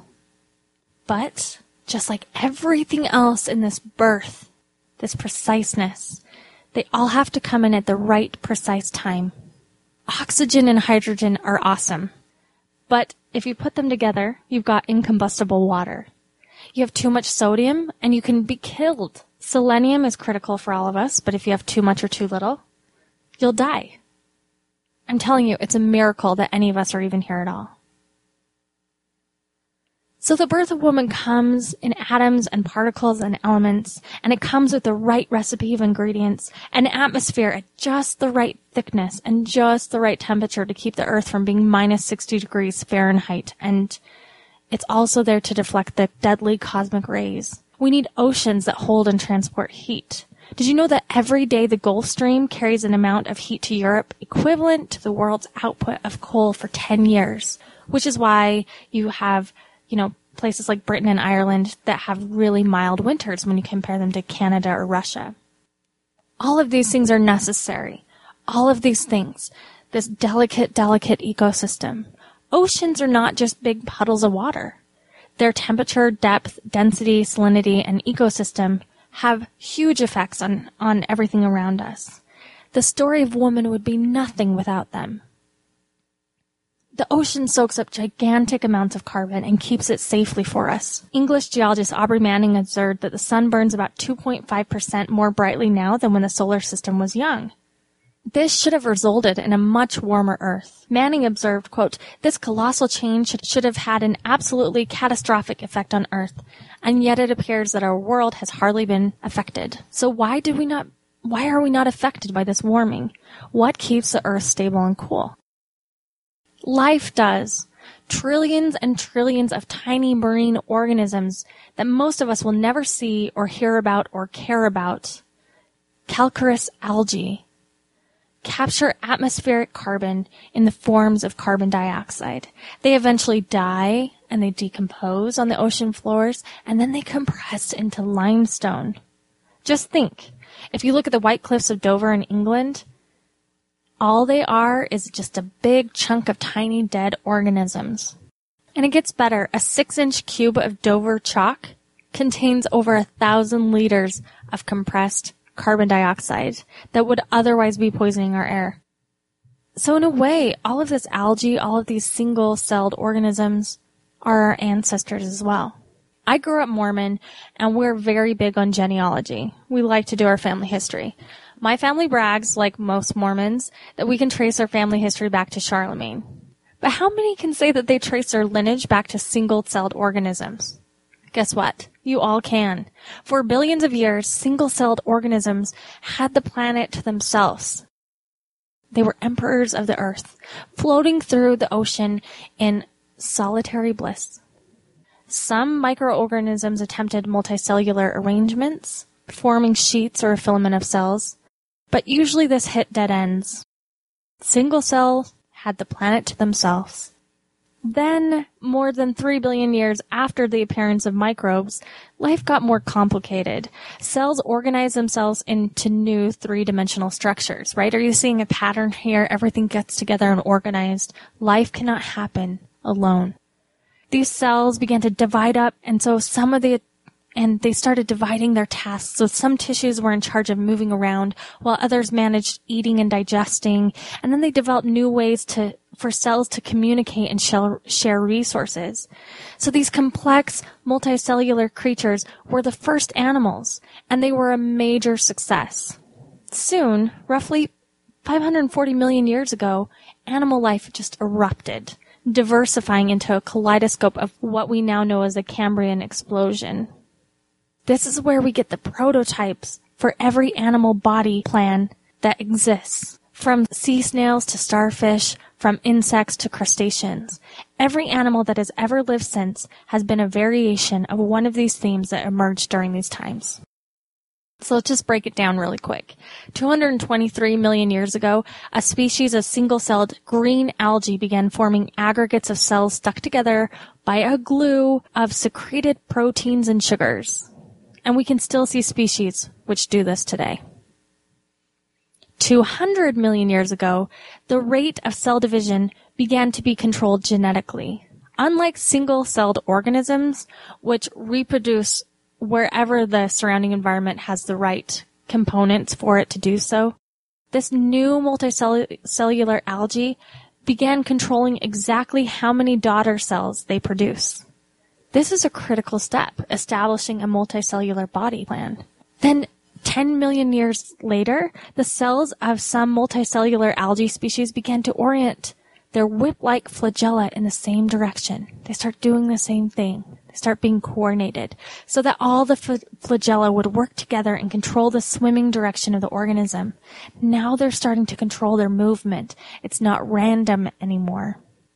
Speaker 1: But just like everything else in this birth, this preciseness, they all have to come in at the right precise time. Oxygen and hydrogen are awesome. But if you put them together, you've got incombustible water. You have too much sodium, and you can be killed. Selenium is critical for all of us, but if you have too much or too little, you'll die. I'm telling you, it's a miracle that any of us are even here at all. So the birth of woman comes in atoms and particles and elements, and it comes with the right recipe of ingredients, an atmosphere at just the right thickness and just the right temperature to keep the Earth from being minus sixty degrees Fahrenheit, and it's also there to deflect the deadly cosmic rays. We need oceans that hold and transport heat. Did you know that every day the Gulf Stream carries an amount of heat to Europe equivalent to the world's output of coal for ten years? Which is why you have, you know, places like Britain and Ireland that have really mild winters when you compare them to Canada or Russia. All of these things are necessary. All of these things. This delicate, delicate ecosystem. Oceans are not just big puddles of water. Their temperature, depth, density, salinity, and ecosystem have huge effects on, on everything around us. The story of woman would be nothing without them. The ocean soaks up gigantic amounts of carbon and keeps it safely for us. English geologist Aubrey Manning observed that the sun burns about two point five percent more brightly now than when the solar system was young. This should have resulted in a much warmer Earth. Manning observed, quote, "This colossal change should, should have had an absolutely catastrophic effect on Earth, and yet it appears that our world has hardly been affected. So why did we not, why are we not affected by this warming? What keeps the Earth stable and cool?" Life does. Trillions and trillions of tiny marine organisms that most of us will never see or hear about or care about. Calcareous algae capture atmospheric carbon in the forms of carbon dioxide. They eventually die and they decompose on the ocean floors, and then they compress into limestone. Just think, if you look at the White Cliffs of Dover in England, all they are is just a big chunk of tiny dead organisms. And it gets better. A six-inch cube of Dover chalk contains over a thousand liters of compressed carbon dioxide that would otherwise be poisoning our air. So in a way, all of this algae, all of these single-celled organisms are our ancestors as well. I grew up Mormon, and we're very big on genealogy. We like to do our family history. My family brags, like most Mormons, that we can trace our family history back to Charlemagne. But how many can say that they trace their lineage back to single-celled organisms? Guess what? You all can. For billions of years, single-celled organisms had the planet to themselves. They were emperors of the earth, floating through the ocean in solitary bliss. Some microorganisms attempted multicellular arrangements, forming sheets or a filament of cells, but usually this hit dead ends. Single cells had the planet to themselves. Then, more than three billion years after the appearance of microbes, life got more complicated. Cells organize themselves into new three-dimensional structures, right? Are you seeing a pattern here? Everything gets together and organized. Life cannot happen alone. These cells began to divide up, and so some of the and they started dividing their tasks. So some tissues were in charge of moving around, while others managed eating and digesting. And then they developed new ways to for cells to communicate and share, share resources. So these complex multicellular creatures were the first animals, and they were a major success. Soon, roughly five hundred forty million years ago, animal life just erupted, diversifying into a kaleidoscope of what we now know as a Cambrian explosion. This is where we get the prototypes for every animal body plan that exists, from sea snails to starfish, from insects to crustaceans. Every animal that has ever lived since has been a variation of one of these themes that emerged during these times. So let's just break it down really quick. two hundred twenty-three million years ago, a species of single-celled green algae began forming aggregates of cells stuck together by a glue of secreted proteins and sugars. And we can still see species which do this today. two hundred million years ago, the rate of cell division began to be controlled genetically. Unlike single-celled organisms, which reproduce wherever the surrounding environment has the right components for it to do so, this new multicellular algae began controlling exactly how many daughter cells they produce. This is a critical step, establishing a multicellular body plan. Then, ten million years later, the cells of some multicellular algae species began to orient their whip-like flagella in the same direction. They start doing the same thing. They start being coordinated so that all the fl- flagella would work together and control the swimming direction of the organism. Now they're starting to control their movement. It's not random anymore.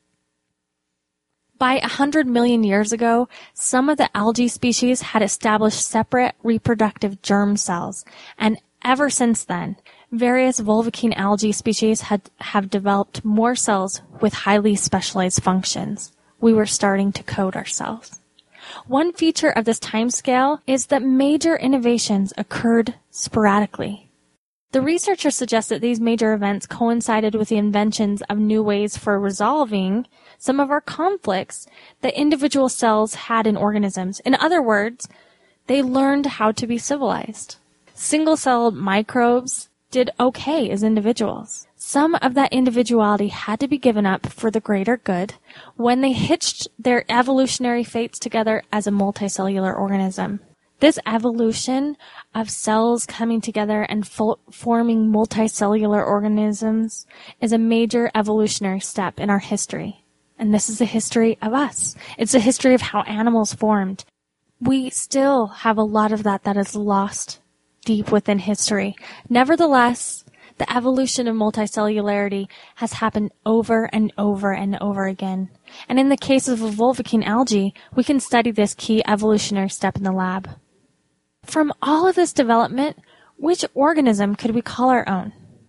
Speaker 1: By one hundred million years ago, some of the algae species had established separate reproductive germ cells, and ever since then, various Volvocine algae species had, have developed more cells with highly specialized functions. We were starting to code ourselves. One feature of this timescale is that major innovations occurred sporadically. The researchers suggest that these major events coincided with the inventions of new ways for resolving some of our conflicts that individual cells had in organisms. In other words, they learned how to be civilized. Single-celled microbes did okay as individuals. Some of that individuality had to be given up for the greater good when they hitched their evolutionary fates together as a multicellular organism. This evolution of cells coming together and fo- forming multicellular organisms is a major evolutionary step in our history. And this is the history of us. It's the history of how animals formed. We still have a lot of that that is lost deep within history. Nevertheless, the evolution of multicellularity has happened over and over and over again. And in the case of Wolfenstein algae, we can study this key evolutionary step in the lab. From all of this development, which organism could we call our own?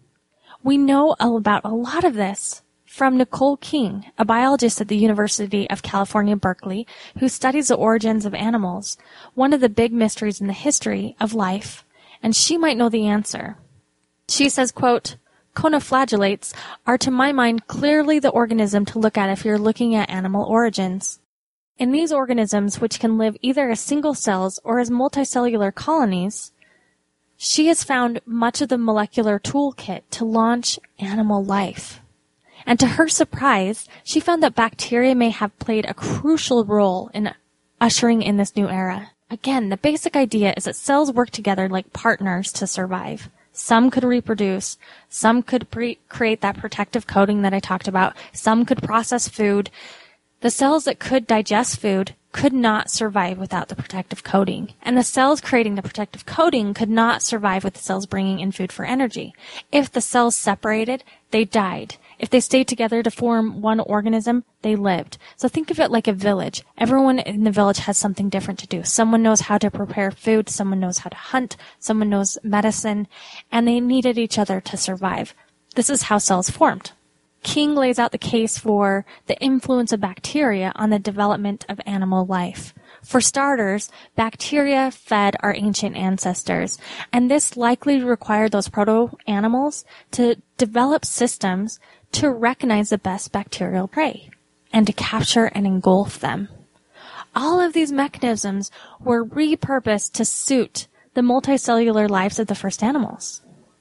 Speaker 1: We know about a lot of this from Nicole King, a biologist at the University of California, Berkeley, who studies the origins of animals, one of the big mysteries in the history of life, and she might know the answer. She says, quote, "Conoflagellates are to my mind clearly the organism to look at if you're looking at animal origins. In these organisms, which can live either as single cells or as multicellular colonies, she has found much of the molecular toolkit to launch animal life. And to her surprise, she found that bacteria may have played a crucial role in ushering in this new era. Again, the basic idea is that cells work together like partners to survive. Some could reproduce, some could pre- create that protective coating that I talked about, some could process food. The cells that could digest food could not survive without the protective coating. And the cells creating the protective coating could not survive with the cells bringing in food for energy. If the cells separated, they died. If they stayed together to form one organism, they lived. So think of it like a village. Everyone in the village has something different to do. Someone knows how to prepare food, someone knows how to hunt, someone knows medicine, and they needed each other to survive. This is how cells formed. King lays out the case for the influence of bacteria on the development of animal life. For starters, bacteria fed our ancient ancestors, and this likely required those proto-animals to develop systems to recognize the best bacterial prey and to capture and engulf them. All of these mechanisms were repurposed to suit the multicellular lives of the first animals.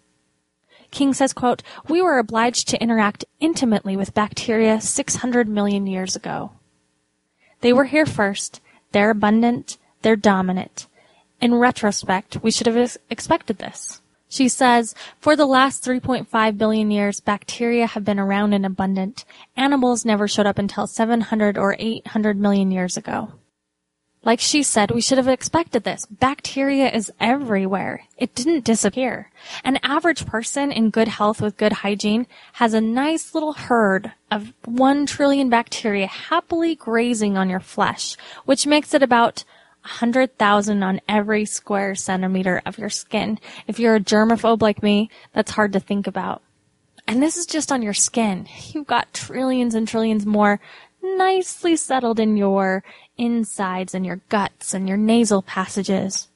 Speaker 1: King says, quote, "We were obliged to interact intimately with bacteria six hundred million years ago. They were here first. They're abundant. They're dominant. In retrospect, we should have ex- expected this." She says, "For the last three point five billion years, bacteria have been around and abundant. Animals never showed up until seven hundred or eight hundred million years ago." Like she said, we should have expected this. Bacteria is everywhere. It didn't disappear. An average person in good health with good hygiene has a nice little herd of one trillion bacteria happily grazing on your flesh, which makes it about one hundred thousand on every square centimeter of your skin. If you're a germaphobe like me, that's hard to think about. And this is just on your skin. You've got trillions and trillions more nicely settled in your insides and your guts and your nasal passages.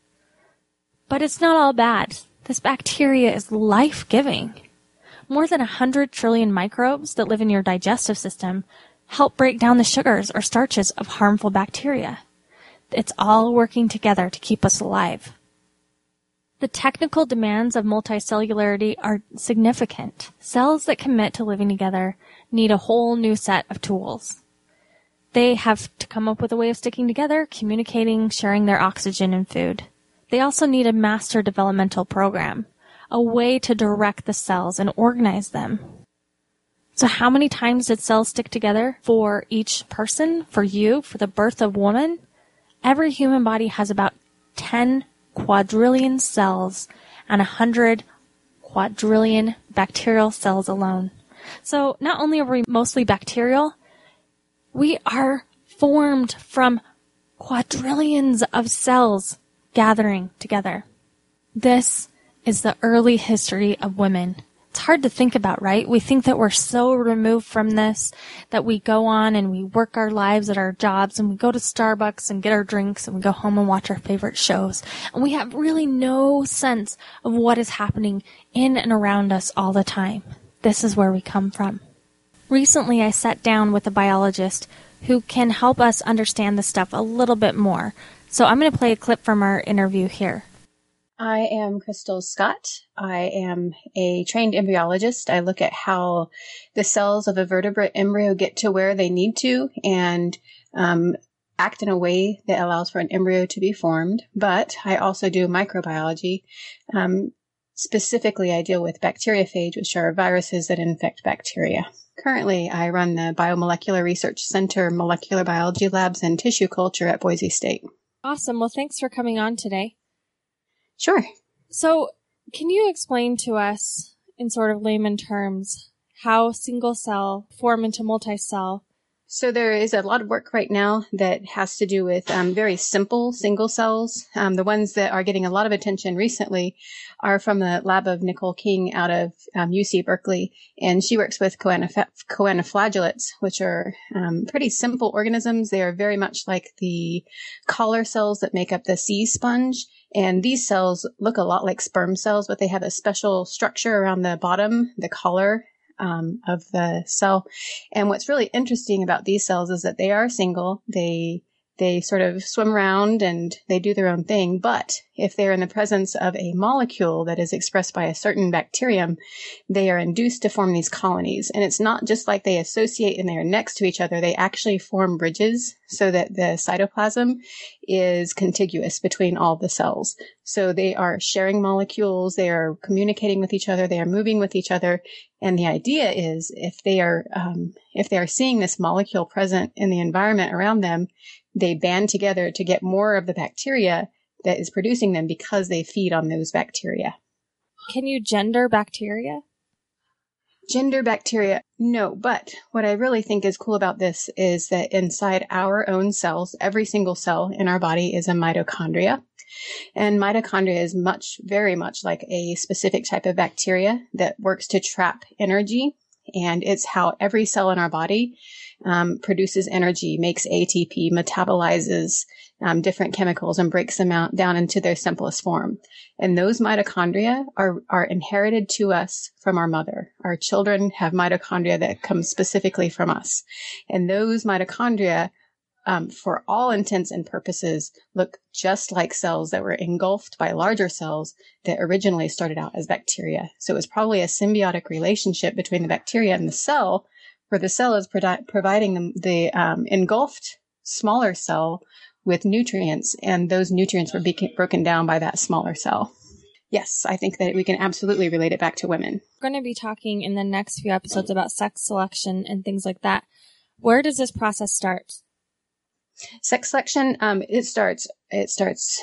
Speaker 1: But it's not all bad. This bacteria is life-giving. More than one hundred trillion microbes that live in your digestive system help break down the sugars or starches of harmful bacteria. It's all working together to keep us alive. The technical demands of multicellularity are significant. Cells that commit to living together need a whole new set of tools. They have to come up with a way of sticking together, communicating, sharing their oxygen and food. They also need a master developmental program, a way to direct the cells and organize them. So how many times did cells stick together for each person, for you, for the birth of woman? Every human body has about ten quadrillion cells and one hundred quadrillion bacterial cells alone. So not only are we mostly bacterial, we are formed from quadrillions of cells gathering together. This is the early history of women. It's hard to think about, right? We think that we're so removed from this, that we go on and we work our lives at our jobs and we go to Starbucks and get our drinks and we go home and watch our favorite shows. And we have really no sense of what is happening in and around us all the time. This is where we come from. Recently, I sat down with a biologist who can help us understand this stuff a little bit more. So I'm going to play a clip from our interview here.
Speaker 9: I am Crystal Scott. I am a trained embryologist. I look at how the cells of a vertebrate embryo get to where they need to and um, act in a way that allows for an embryo to be formed, but I also do microbiology. Um, specifically, I deal with bacteriophage, which are viruses that infect bacteria. Currently, I run the Biomolecular Research Center Molecular Biology Labs and Tissue Culture at Boise State.
Speaker 1: Awesome. Well, thanks for coming on today.
Speaker 9: Sure.
Speaker 1: So, can you explain to us, in sort of layman terms, how single cell form into multi-cell?
Speaker 9: So there is a lot of work right now that has to do with um, very simple single cells. Um, the ones that are getting a lot of attention recently are from the lab of Nicole King out of um, U C Berkeley, and she works with choanoph- choanoflagellates, which are um, pretty simple organisms. They are very much like the collar cells that make up the sea sponge. And these cells look a lot like sperm cells, but they have a special structure around the bottom, the collar um, of the cell. And what's really interesting about these cells is that they are single. They they sort of swim around and they do their own thing. But if they're in the presence of a molecule that is expressed by a certain bacterium, they are induced to form these colonies. And it's not just like they associate and they are next to each other. They actually form bridges so that the cytoplasm is contiguous between all the cells. So they are sharing molecules. They are communicating with each other. They are moving with each other. And the idea is if they are, um, if they are seeing this molecule present in the environment around them, they band together to get more of the bacteria that is producing them because they feed on those bacteria.
Speaker 1: Can you gender bacteria?
Speaker 9: Gender bacteria? No, but what I really think is cool about this is that inside our own cells, every single cell in our body is a mitochondria. And mitochondria is much, very much like a specific type of bacteria that works to trap energy. And it's how every cell in our body um, produces energy, makes A T P, metabolizes um, different chemicals and breaks them out down into their simplest form. And those mitochondria are, are inherited to us from our mother. Our children have mitochondria that come specifically from us. And those mitochondria, um, for all intents and purposes, look just like cells that were engulfed by larger cells that originally started out as bacteria. So it was probably a symbiotic relationship between the bacteria and the cell, where the cell is pro- providing them the um, engulfed smaller cell with nutrients, and those nutrients were beca- broken down by that smaller cell. Yes, I think that we can absolutely relate it back to women.
Speaker 1: We're going to be talking in the next few episodes about sex selection and things like that. Where does this process start?
Speaker 9: Sex selection, um, it starts, it starts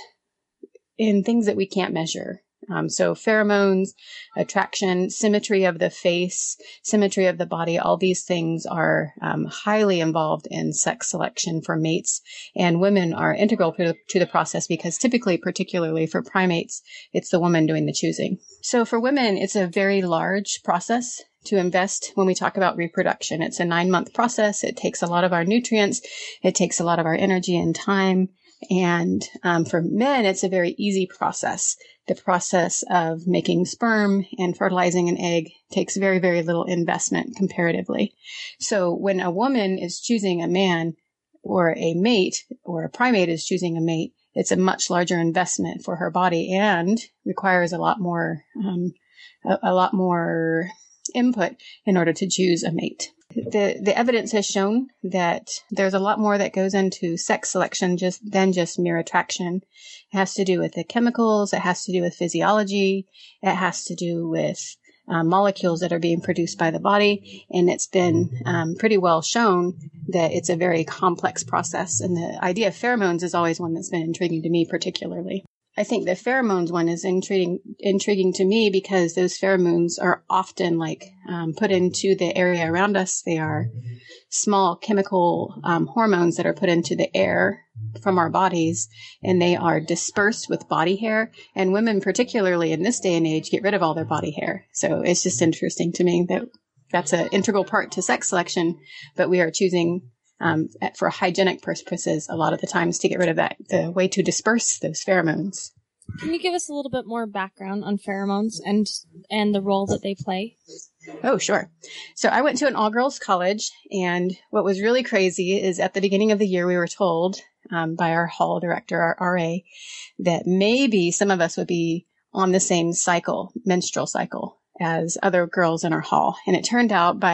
Speaker 9: in things that we can't measure. Um, so pheromones, attraction, symmetry of the face, symmetry of the body, all these things are um, highly involved in sex selection for mates. And women are integral to the, to the process because typically, particularly for primates, it's the woman doing the choosing. So for women, it's a very large process to invest when we talk about reproduction. It's a nine-month process. It takes a lot of our nutrients. It takes a lot of our energy and time. And um, for men, it's a very easy process. The process of making sperm and fertilizing an egg takes very, very little investment comparatively. So when a woman is choosing a man or a mate or a primate is choosing a mate, it's a much larger investment for her body and requires a lot more, um, a, a lot more input in order to choose a mate. The the evidence has shown that there's a lot more that goes into sex selection just than just mere attraction. It has to do with the chemicals. It has to do with physiology. It has to do with uh, molecules that are being produced by the body. And it's been um, pretty well shown that it's a very complex process. And the idea of pheromones is always one that's been intriguing to me particularly. I think the pheromones one is intriguing, intriguing to me because those pheromones are often like um, put into the area around us. They are small chemical um, hormones that are put into the air from our bodies, and they are dispersed with body hair. And women, particularly in this day and age, get rid of all their body hair. So it's just interesting to me that that's an integral part to sex selection, but we are choosing Um, for hygienic purposes, a lot of the times to get rid of that, the way to disperse those pheromones.
Speaker 1: Can you give us a little bit more background on pheromones and and the role that they play?
Speaker 9: Oh, sure. So I went to an all-girls college, and what was really crazy is at the beginning of the year, we were told um, by our hall director, our R A, that maybe some of us would be on the same cycle, menstrual cycle, as other girls in our hall. And it turned out by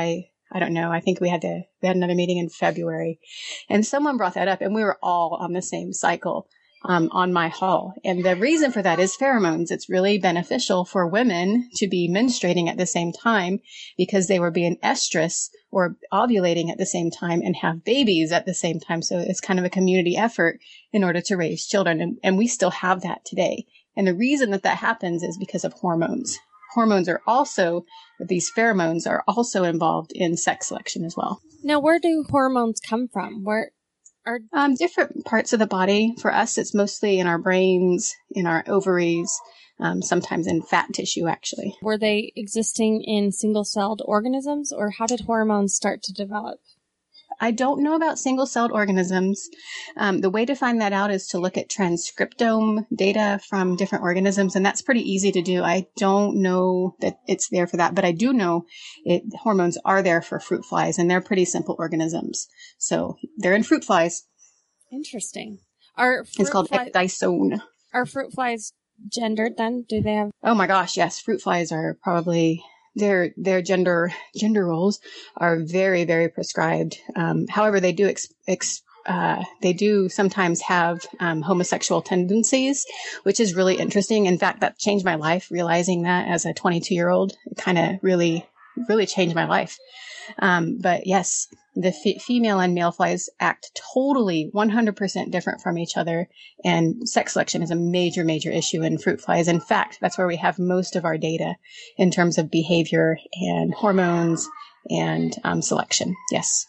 Speaker 9: I don't know. I think we had to, we had another meeting in February, and someone brought that up, and we were all on the same cycle. Um, on my hall. And the reason for that is pheromones. It's really beneficial for women to be menstruating at the same time because they were being estrus or ovulating at the same time and have babies at the same time. So it's kind of a community effort in order to raise children. And, and we still have that today. And the reason that that happens is because of hormones. Hormones are also, these pheromones are also involved in sex selection as well.
Speaker 1: Now, where do hormones come from? Where Are
Speaker 9: um, different parts of the body. For us, it's mostly in our brains, in our ovaries, um, sometimes in fat tissue, actually.
Speaker 1: Were they existing in single-celled organisms, or how did hormones start to develop?
Speaker 9: I don't know about single-celled organisms. Um, the way to find that out is to look at transcriptome data from different organisms, and that's pretty easy to do. I don't know that it's there for that, but I do know it, hormones are there for fruit flies, and they're pretty simple organisms. So they're in fruit flies.
Speaker 1: Interesting. Are
Speaker 9: it's called
Speaker 1: fly-
Speaker 9: ecdysone.
Speaker 1: Are fruit flies gendered then? Do they have?
Speaker 9: Oh my gosh, yes. Fruit flies are probably... Their their gender gender roles are very very prescribed. Um, however, they do ex, ex, uh, they do sometimes have um, homosexual tendencies, which is really interesting. In fact, that changed my life. Realizing that as a twenty-two year old, it kind of really really changed my life. Um, but yes, the f- female and male flies act totally one hundred percent different from each other. And sex selection is a major, major issue in fruit flies. In fact, that's where we have most of our data in terms of behavior and hormones and um, selection. Yes.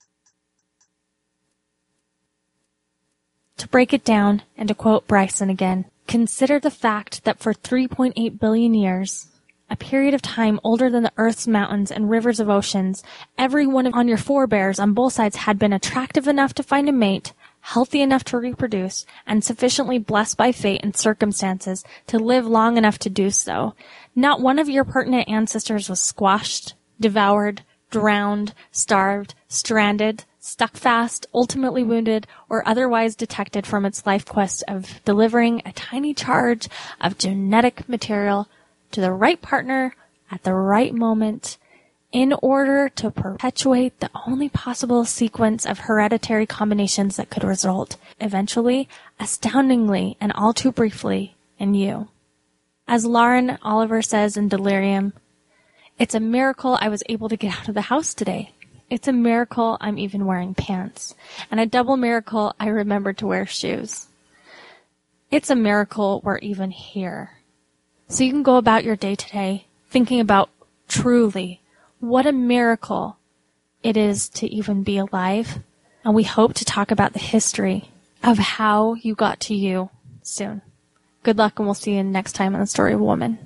Speaker 1: To break it down, and to quote Bryson again, consider the fact that for three point eight billion years, a period of time older than the Earth's mountains and rivers of oceans, every one on your forebears on both sides had been attractive enough to find a mate, healthy enough to reproduce, and sufficiently blessed by fate and circumstances to live long enough to do so. Not one of your pertinent ancestors was squashed, devoured, drowned, starved, stranded, stuck fast, ultimately wounded, or otherwise detected from its life quest of delivering a tiny charge of genetic material to the right partner at the right moment in order to perpetuate the only possible sequence of hereditary combinations that could result, eventually, astoundingly and all too briefly, in you. As Lauren Oliver says in Delirium, it's a miracle I was able to get out of the house today. It's a miracle I'm even wearing pants. And a double miracle I remembered to wear shoes. It's a miracle we're even here. So you can go about your day today thinking about truly what a miracle it is to even be alive. And we hope to talk about the history of how you got to you soon. Good luck, and we'll see you next time on The Story of a Woman.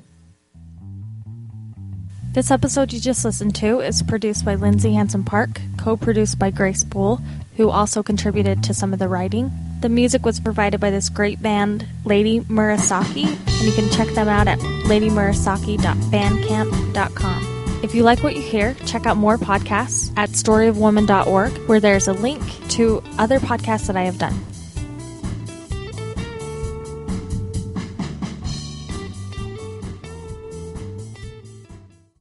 Speaker 1: This episode you just listened to is produced by Lindsay Hansen Park, co-produced by Grace Boole, who also contributed to some of the writing. The music was provided by this great band, Lady Murasaki, and you can check them out at lady murasaki dot bandcamp dot com. If you like what you hear, check out more podcasts at story of woman dot org, where there's a link to other podcasts that I have done.